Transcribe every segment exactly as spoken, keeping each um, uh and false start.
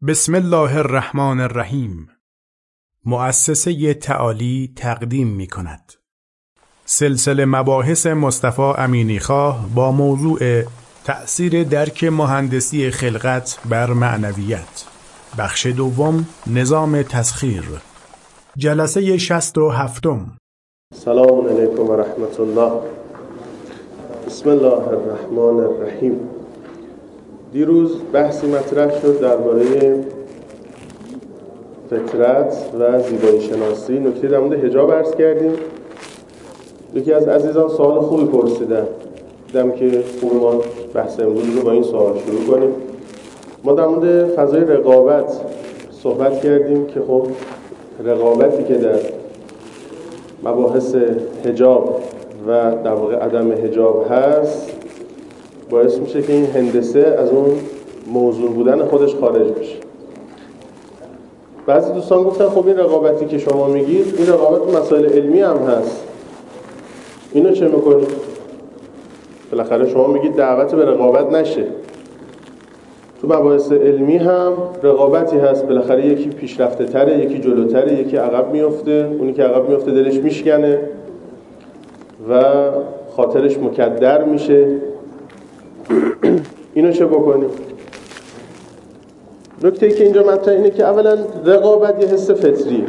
بسم الله الرحمن الرحیم. مؤسسه تعالی تقدیم می کند سلسله مباحث مصطفی امینیخواه با موضوع تأثیر درک مهندسی خلقت بر معنویت، بخش دوم، نظام تسخیر، جلسه شصت و هفتم. سلام علیکم و رحمت الله. بسم الله الرحمن الرحیم. دیروز بحثی مطرح شد درباره فطرت و زیبایی شناسی. نکته در مورد حجاب عرض کردیم. یکی از عزیزان سوال خوبی پرسیدن، دیدم که خوب ما بحث امروز رو با این سوال شروع کنیم. ما در مورد فضای رقابت صحبت کردیم که خب رقابتی که در مباحث حجاب و در واقع عدم حجاب هست باعث میشه که این هندسه از اون موضوع بودن خودش خارج بشه. بعضی دوستان گفتن خب این رقابتی که شما میگید این رقابت مسائل علمی هم هست، اینو چه میکنید؟ بالاخره شما میگید دعوت به رقابت نشه. تو مباحث علمی هم رقابتی هست، بالاخره یکی پیشرفته تره، یکی جلوتره، یکی عقب میفته. اونی که عقب میفته دلش میشکنه و خاطرش مکدر میشه. اینو چه بکنیم؟ نکته‌ای که اینجا مطرح اینه که اولا رقابت یه حس فطریه.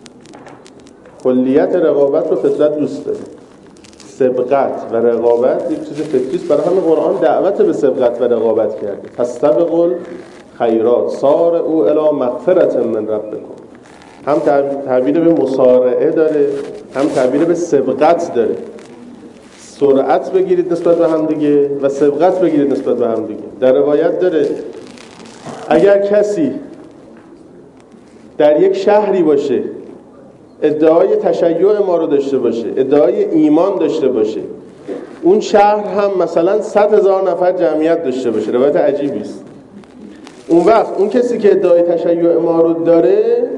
کلیت رقابت رو فطرت دوست داره. سبقت و رقابت یک چیز فطری است، برای همین قرآن دعوت به سبقت و رقابت کرده. فاستبقوا الخیرات سارعوا الی مغفرة من ربکم. هم تعبیر به مسارعه داره، هم تعبیر به سبقت داره. سرعت بگیرید نسبت به هم دیگه و سبقت بگیرید نسبت به هم دیگه. در روایت داره اگر کسی در یک شهری باشه ادعای تشیع ما رو داشته باشه، ادعای ایمان داشته باشه، اون شهر هم مثلا صد هزار نفر جمعیت داشته باشه، روایت عجیبی است، اون وقت اون کسی که ادعای تشیع ما رو داره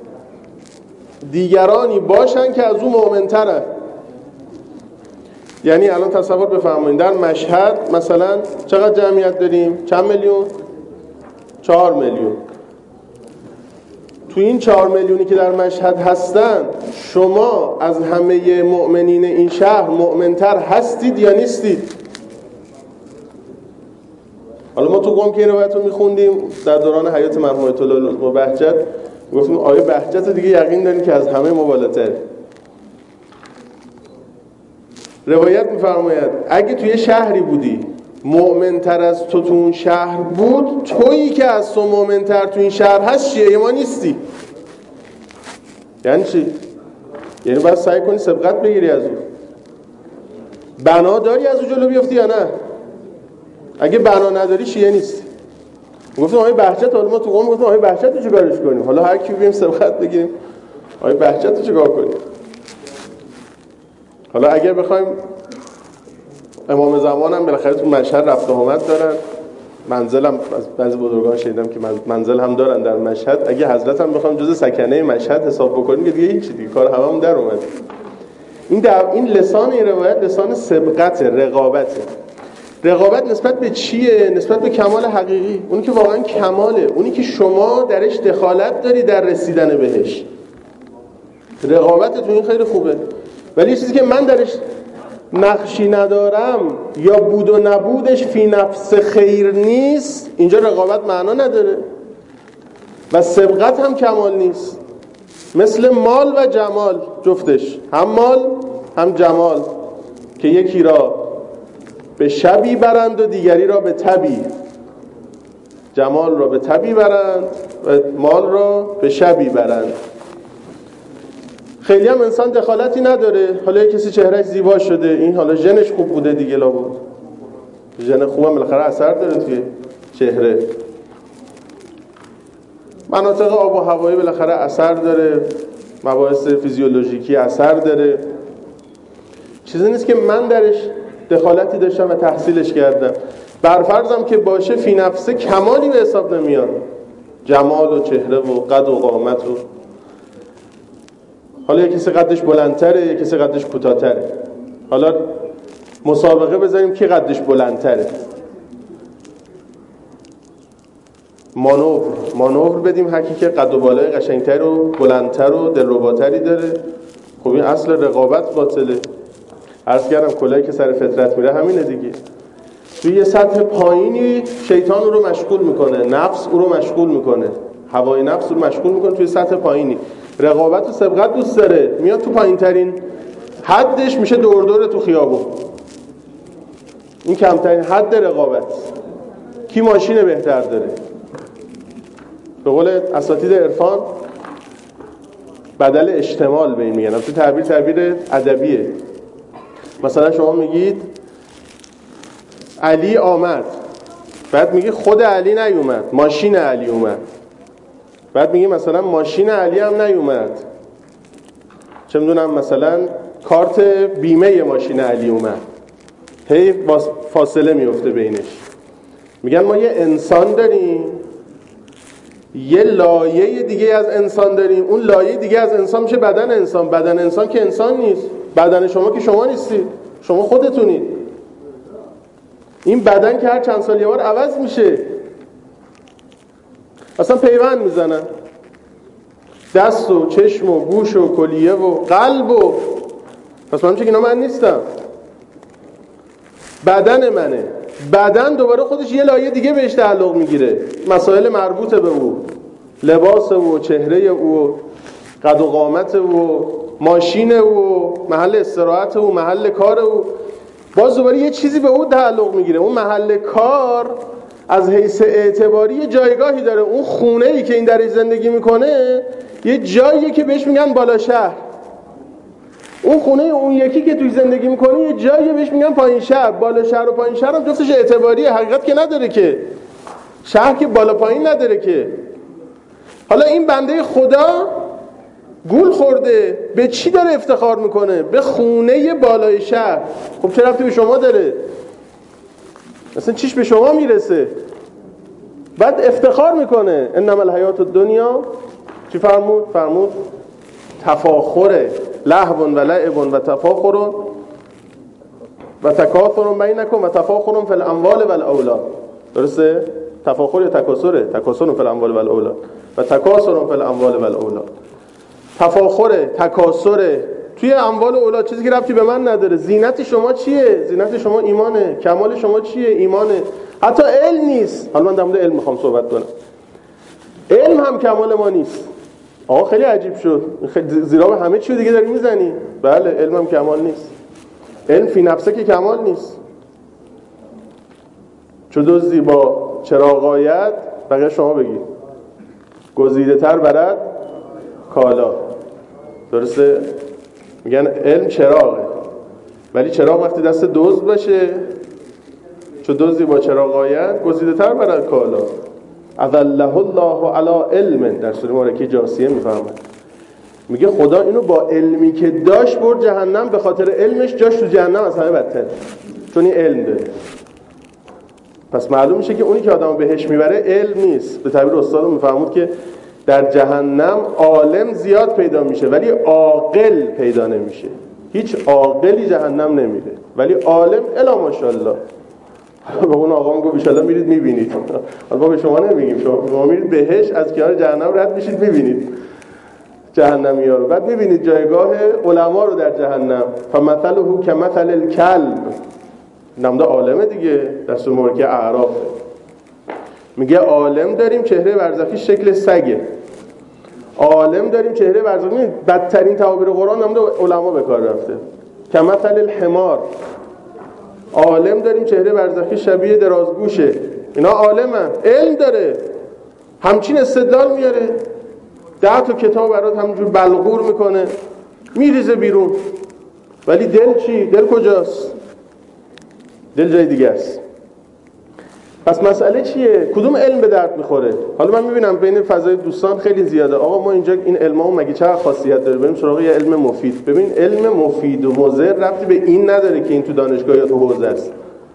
دیگرانی باشن که از اون مؤمن‌ترن. یعنی الان تصور بفرمایید در مشهد مثلا چقدر جمعیت داریم؟ چند میلیون؟ چهار میلیون. تو این چهار میلیونی که در مشهد هستن شما از همه مؤمنین این شهر مؤمنتر هستید یا نیستید؟ حالا ما تو قم که این روایت رو میخوندیم در دوران حیات مرحوم آیت الله العظمی بهجت، گفتیم آیه بهجت دیگه یقین داریم که از همه ما بالاتره. روایت میفرماید اگه توی شهری بودی مؤمنتر از تو تو اون شهر بود، تویی که از تو مؤمنتر تو این شهر هست شیعه ما نیستی. یعنی چی؟ یعنی باید سعی کنی سبقت بگیری از اون. بنا داری از اون جلو بیفتی یا نه؟ اگه بنا نداری شیعه نیستی. گفتم آقای بهجت، حالا ما تو قوم گفتم آقای بهجت رو چیکارش کنیم؟ حالا هر کی بیم سبقت بگیریم آقای بهجت رو چیکار کنیم؟ حالا اگر بخوایم امام زمان هم بالاخره تو مشهد رفت و آمد دارن، منزل هم از بعضی بزرگان شنیدم که منزل هم دارن در مشهد، اگه حضرت هم بخوایم جز سکنه مشهد حساب بکنیم که دیگه هیچ دیگه کار هممون در اومد. این در این لسان این روایت لسان سبقت، رقابته. رقابت نسبت به چیه؟ نسبت به کمال حقیقی، اونی که واقعا کماله، اونی که شما درش دخالت داری در رسیدن بهش. رقابت تو این خیلی خوبه. ولی چیزی که من درش نقشی ندارم یا بود و نبودش فی نفس خیر نیست، اینجا رقابت معنا نداره و سبقت هم کمال نیست. مثل مال و جمال، جفتش هم مال هم جمال که یکی را به شبی برند و دیگری را به تبی. جمال را به تبی برند و مال را به شبی برند. خیلی هم انسان دخالتی نداره. حالا کسی چهرهش زیبا شده، این حالا ژنش خوب بوده دیگه، لا بود ژن خوبم بالاخره اثر داره توی چهره. مناطق آب و هوایی بالاخره اثر داره، مباحث فیزیولوژیکی اثر داره. چیزی نیست که من درش دخالتی داشتم و تحصیلش کردم. برفرضم که باشه فی نفسه کمالی به حساب نمیاد، جمال و چهره و قد و قامت و حالا یک کسی قدش بلندتره، یک کسی قدش کوتاه‌تره. حالا مسابقه بذاریم کی قدش بلندتره. مانور مانور بدیم هرکی که قد و بالای قشنگتر و بلندتر و دلرباتری داره. خب این اصل رقابت باطله. عرض کردم کلاهی که سر فطرت میره همینه دیگه. توی یه سطح پایینی شیطان او رو مشغول میکنه، نفس او رو مشغول میکنه، هوای نفس او رو مشغول میکنه. توی سطح پایینی رقابت و سبقت دوست داره، میاد تو پایین ترین حدش میشه دور دور تو خیابون. این کمترین حد رقابت. کی ماشین بهتر داره؟ به قول اساتید عرفان بدل اشتمال به این میگن. تو تعبیر تعبیر ادبیه. مثلا شما میگید علی آمد، بعد میگی خود علی نیومد، ماشین علی اومد. بعد میگی مثلا ماشین علی هم نیومد، چه میدونم مثلا کارت بیمه ماشین علی اومد. هی فاصله میفته بینش. میگن ما یه انسان داریم، یه لایه دیگه از انسان داریم، اون لایه دیگه از انسان میشه بدن انسان. بدن انسان که انسان نیست، بدن شما که شما نیستید، شما خودتونید. این بدن که هر چند سال یه بار عوض میشه. اصلا پیوند میزنن، دست و چشم و گوش و کلیه و قلب و پس من میشه که اینا من نیستم، بدن منه. بدن دوباره خودش یه لایه دیگه بهش تعلق میگیره، مسائل مربوط به او، لباس او، چهره او، قد و قامت او، ماشین او، محل استراحت او، محل کار او. باز دوباره یه چیزی به او تعلق میگیره. اون محل کار از حیث اعتباری یه جایگاهی داره. اون خونه‌ای که این درش زندگی میکنه یه جاییه که بهش میگن بالا شهر. اون خونه اون یکی که توی زندگی میکنه یه جاییه بهش میگن پایین شهر. بالا شهر و پایین شهر هم جفتش اعتباریه، حقیقت که نداره که. شهر که بالا پایین نداره که. حالا این بنده خدا گول خورده، به چی داره افتخار میکنه؟ به خونه بالای شهر. خب چه ربطی به شما داره؟ اصلا چیش به شما میرسه؟ بعد افتخار میکنه. انما الحیات الدنیا چی فرمود؟ فرمود تفاخره، لهو و لعب و تفاخر و تکاثر بینکم و تفاخر فی الاموال و الاولاد. درسته؟ تفاخر یا تکاثره؟ تکاثر فی الاموال و الاولاد و تکاثر فی الاموال و الاولاد. تفاخره، تکاثره توی اموال و اولاد، چیزی که ربطی به من نداره. زینت شما چیه؟ زینت شما ایمانه. کمال شما چیه؟ ایمانه. حتی علم نیست. حالا من در مورد علم میخوام صحبت کنم. علم هم کمال ما نیست. آقا خیلی عجیب شد، زیرا به همه چیو دیگه داری میزنی. بله علم هم کمال نیست. علم فی نفسه که کمال نیست. چو دزدی با چراغ آید، بقیه شما بگید، گزیده تر برد کالا. درسته؟ میگن علم چراغه، ولی چراغ وقتی دست دزد باشه، چو دزدی با چراغ آید گزیده تر برد کالا. اذله الله علی علم، در سوره مبارکه جاثیه میفهمد. میگه خدا اینو با علمی که داشت برد جهنم، به خاطر علمش جاش تو جهنم از همه بدتر، چون این علم داره. پس معلوم میشه که اونی که آدمو بهش میبره علم نیست. به تعبیر استادم میفهمود که در جهنم عالم زیاد پیدا میشه ولی عاقل پیدا نمیشه. هیچ عاقلی جهنم نمیره ولی عالم الا ماشاءالله. با اون آقا میگه ان شاءالله میرید میبینید. البته به شما نمیگیم، شما میرید بهش، از کنار جهنم رد میشید میبینید جهنمی‌ها رو. بعد میبینید جایگاه علما رو در جهنم. فمثله کمثل الکلب، نمده عالمه دیگه، در سوره مبارکه اعراف میگه عالم داریم چهره برزخی شکل سگه. عالم داریم چهره برزخی، بدترین تعابیر قرآن نمده علما به کار رفته. کمثل الحمار، عالم داریم چهره برزخی شبیه درازگوشه. اینا عالمن، علم داره، همچین استدلال میاره، ده تا کتاب برات همینجور بلغور میکنه میریزه بیرون. ولی دل چی؟ دل کجاست؟ دل جای دیگه است. پس مسئله چیه؟ کدوم علم به درد میخوره؟ حالا من میبینم بین فضای دوستان خیلی زیاده، آقا ما اینجا این علممون مگه چقدر خاصیت داره، بریم سراغ یه علم مفید. ببین علم مفید و مضر ربطی به این نداره که این تو دانشگاه یا تو حوزه است.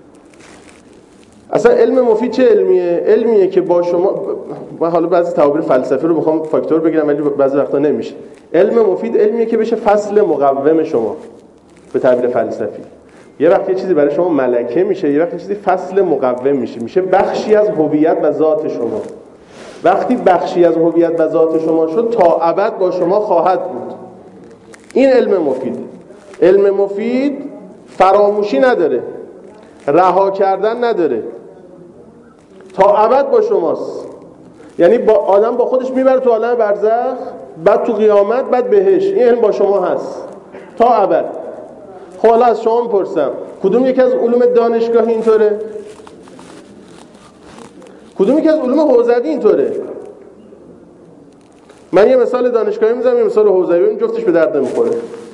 اصلا علم مفید چه علمیه؟ علمیه که با شما، من حالا بعضی تعابیر فلسفی رو میخوام فاکتور بگیرم ولی بعضی وقتا نمیشه. علم مفید علمیه که بشه فصل مقوم شما به تعبیر فلسفی. یه وقت یه چیزی برای شما ملکه میشه، یه وقت یه چیزی فصل مقوم میشه، میشه بخشی از هویت و ذات شما. وقتی بخشی از هویت و ذات شما شد تا ابد با شما خواهد بود. این علم مفید. علم مفید فراموشی نداره، رها کردن نداره، تا ابد با شماست. یعنی با آدم با خودش میبره تو عالم برزخ، بعد تو قیامت، بعد بهش. این علم با شما هست تا ابد. خب حالا از شما میپرسم کدوم یکی از علوم دانشگاهی اینطوره؟ کدوم یکی از علوم حوزوی اینطوره؟ من یه مثال دانشگاهی میزنم، یه مثال حوزوی، این جفتش به درد نمیخوره.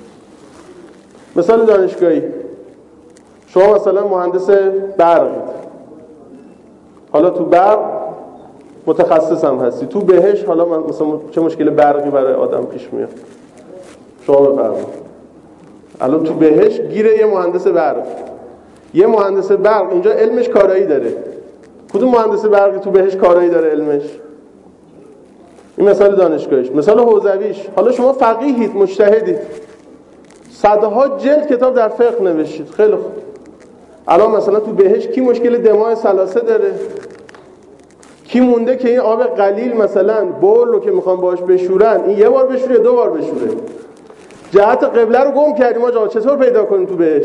مثال دانشگاهی، شما مثلا مهندس برقید، حالا تو برق متخصص هم هستی، تو بهش حالا من مثلا چه مشکل برقی برای آدم پیش میاد؟ شما بفرمایید. الان تو بهش گیره یه مهندس برق، یه مهندس برق اینجا علمش کارایی داره. کدوم مهندس برقی تو بهش کارایی داره علمش؟ این مثال دانشگاهیش. مثال حوزویش، حالا شما فقیهید، مجتهدید، صدها جلد کتاب در فقه نوشتید، خیلی خوب. الان مثلا تو بهش کی مشکل دماغ ثلاثه داره؟ کی مونده که این آب قلیل مثلا بول رو که میخوان باش بشورن، این یه بار بشوره دو بار بشوره؟ جهت قبله رو گم کردیم آقا، چطور پیدا کنیم تو بهش؟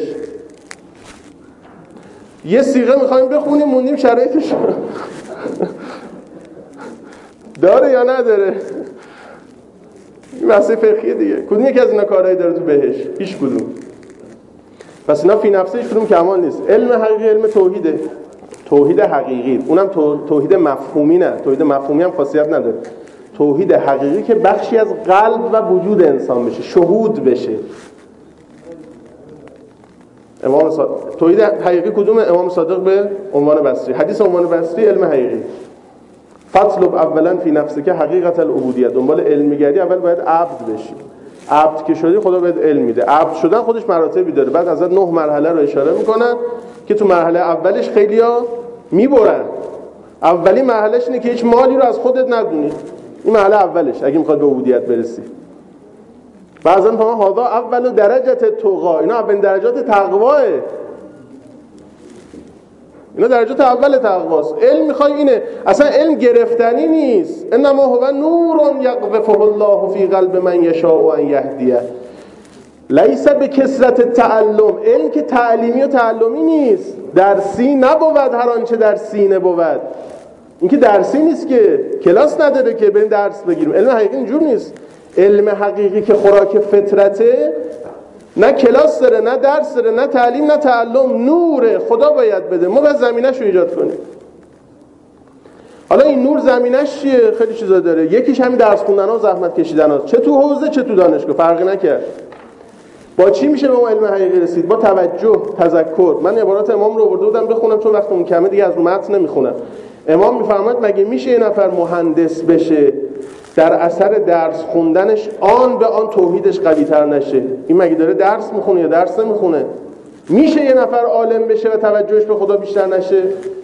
یه صیغه میخوایم بخونیم موندیم شرایطش داره یا نداره؟ این مسئله فقهیه دیگه. کدوم یکی از اینا کارایی داره تو بهش؟ هیچ کدوم. پس اینا فی نفسه هیچ کدوم کمال نیست. علم حقیقی علم توحیده، توحید حقیقی، اونم توحید مفهومی نه. توحید مفهومی هم خاصیت نداره. توحید حقیقی که بخشی از قلب و وجود انسان بشه، شهود بشه. امام صادق توحید حقیقی کدومه؟ امام صادق به عنوان بصری، حدیث عنوان بصری علم حقیقی. فاطلب اولا فی نفسک حقیقت العبودیه. دنبال علم میگردی، اول باید عبد بشی. عبد که شدی خدا بهت علم میده. عبد شدن خودش مراتبی داره. بعد ازت نه مرحله رو اشاره میکنن که تو مرحله اولش خیلیا میبرن. اولی مرحلهش اینه که هیچ مالی رو از خودت ندونی. این مرحله اولش اگه میخواد به عبودیت برسی. بعضن فهمن هذا اول درجات تقوا. اینا اولین درجات تقواه. اینا درجات اول تقواست. علم میخوای اینه. اصلا علم گرفتنی نیست. انما هو نور یقذفه الله فی قلب من یشاء ان یهدیه. لیس بکثرت التعلم. علم که تعلیمی و تعلمی نیست. درسی نبود هر آنچه در سینه بود. این که درسی نیست که کلاس نداره که بریم درس بگیریم. علم حقیقی اینجور نیست. علم حقیقی که خوراک فطرته، نه کلاس داره، نه درس داره، نه تعلیم، نه تعلم، نوره. خدا باید بده، ما باید زمینش رو ایجاد کنیم. حالا این نور زمینش چیه؟ خیلی چیزا داره. یکیش همین درس خوندن ها، زحمت کشیدن ها، چه تو حوزه چه تو دانشگاه، فرقی نکرد. با چی میشه به ما علم حقیقی رسید؟ با توجه، تذکر. من عبارات امام رو آورده بودم بخونم چون وقتمون کمه دیگه، از متن نمیخونم. امام میفرماد مگه میشه یه نفر مهندس بشه در اثر درس خوندنش آن به آن توحیدش قوی تر نشه؟ این مگه داره درس میخونه یا درس نمیخونه؟ میشه یه نفر عالم بشه و توجهش به خدا بیشتر نشه؟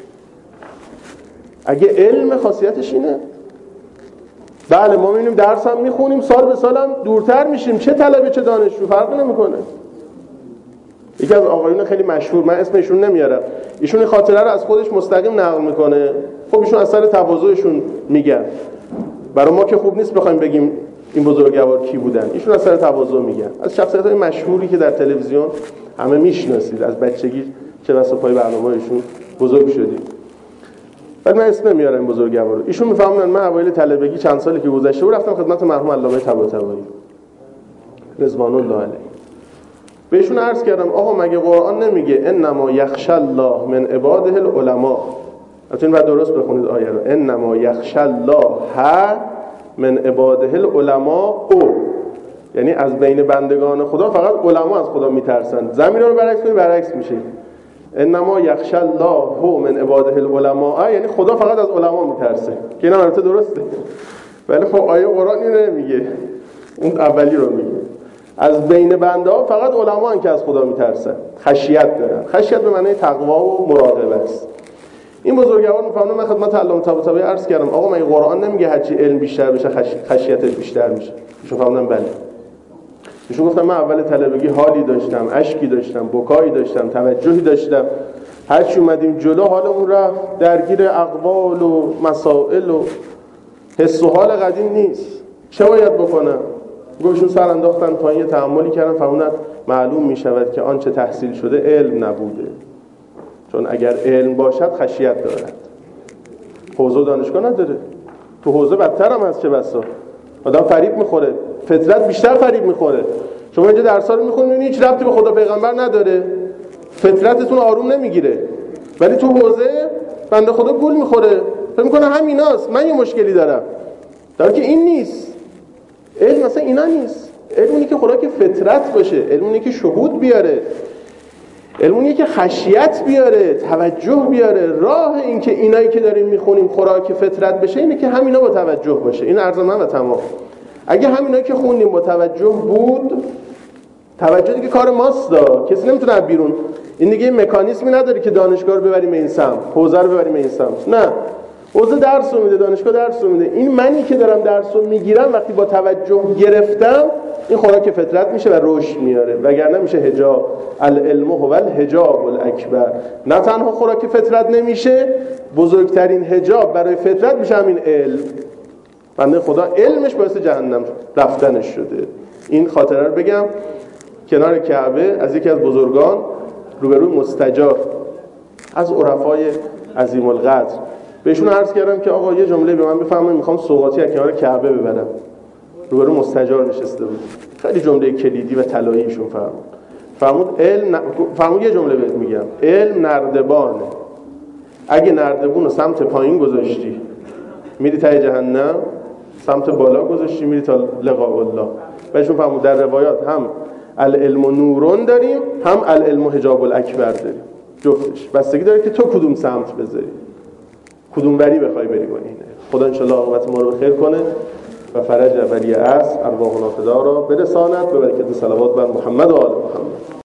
اگه علم خاصیتش اینه. بله ما میبینیم درس هم میخونیم، سال به سال هم دورتر میشیم، چه طلبه چه دانشجو فرق نمیکنه. یکی از آقایون خیلی مشهور، من اسم ایشون نمیارم، ایشون این خاطره رو از خودش مستقیم نقل میکنه. خب ایشون اثر تواضعشون میگن، برای ما که خوب نیست بخوایم بگیم این بزرگوار کی بودن. ایشون اثر تواضع میگن، از شخصیت‌های مشهوری که در تلویزیون همه میشناسید، از بچگی چه بسا پای برنامه‌هاشون بزرگ شدید. ولی من اسم نمیارم این بزرگوار رو. ایشون میفهمن من اوایل طلبگی چند سالی که گذشته بود رفتم خدمت مرحوم علامه طباطبایی رضوان الله علیه. بهشون عرض کردم آقا مگه قرآن نمیگه انما یخشی الله من عباده العلماء؟ البته این بعد درست بخونید آیه رو. انما یخشی الله من عباده العلماء، او یعنی از بین بندگان خدا فقط علما از خدا میترسن. زمین رو برعکس کنید برعکس میشه. انما یخشی الله من عباده العلماء، یعنی خدا فقط از علما میترسه، که اینا البته درسته، ولی خب آیه قرآن اینو نمیگه، اون اولی رو میگه. از بین بنده ها فقط علما هستن که از خدا میترسن، خشیت دارن. خشیت به معنی تقوا و مراقبه است. این بزرگوار میفهمه. من خدمت علامه طباطبایی عرض کردم آقا مگه قرآن نمیگه هرچی علم بیشتر بشه خشیتش بیشتر میشه؟ ایشون فهمیدن بله. ایشون گفتم من اول طلبگی حالی داشتم، اشکی داشتم، بکایی داشتم، توجهی داشتم، هرچی اومدیم جلو حالمون رفت درگیر اقوال و مسائل و حس و حال قدیم نیست. چه باید بکنم؟ گوشون سر انداختن پایین، تأملی کردن، فهمیدن معلوم می شود که آنچه تحصیل شده علم نبوده، چون اگر علم باشد خشیت دارد. حوزه و دانشگاه نداره، تو حوزه بدتر هم هست. چه بسا آدم فریب میخوره، فطرت بیشتر فریب میخوره. شما اینجا درس‌ها رو میخونید هیچ ربطی به خدا پیغمبر نداره، فطرتتون آروم نمیگیره، ولی تو حوزه بنده خدا گول میخوره، فکر میکنه همیناست، من یه مشکلی دارم، در حالی که این نیست. علم مثلا اینا نیست. علم اینه که خدا که فطرت باشه، علم اینه که شهود بیاره، علم اینه که خشیت بیاره، توجه بیاره. راه این که اینایی که داریم میخونیم خوراک فطرت بشه اینه که همینا با توجه باشه. این عرض من و تمام. اگه همینایی که خوندیم با توجه بود، توجه دیگه کار ماست دا. کسی نمیتونه بیرون، این دیگه مکانیزمی نداره که دانشگاه رو ببریم این سمت، حوزه رو ببریم این سمت. نه، حوزه درس رو میده، دانشگاه درس رو میده. این منی که دارم درس رو میگیرم وقتی با توجه گرفتم، این خوراک فطرت میشه و رشد میاره، وگرنه میشه حجاب. العلم هو الحجاب الاکبر. نه تنها خوراک فطرت نمیشه، بزرگترین حجاب برای فطرت میشه همین علم. بنده خدا علمش باعث جهنم رفتنش شده. این خاطره رو بگم. کنار کعبه از یکی از بزرگان روبروی مستجار از عرفای عظیم القدر بهشون عرض کردم که آقا یه جمله به من بفرمایید، میخوام سوغاتی از کنار کعبه ببرم. روبروی مستجار نشسته بود. خیلی جمله کلیدی و طلایی ایشون فرمود. فرمود علم فرمود یه جمله بهت میگم، علم نردبانه. اگه نردبون رو سمت پایین گذاشتی میری ته جهنم، سمت بالا گذاشتی میری تا لقاء الله. بهشون فرمود در روایات هم العلم و نورون داریم، هم العلم و حجاب الاکبر داریم. جفتش بستگی داره که تو کدوم سمت بذاری، کدوم بری بخوای بری با اینه. خدا انشالله عاقبت ما رو بخیر کنه و فرج ولی عصر ارواحنا فدا را برساند به برکت صلوات بر محمد و آل محمد.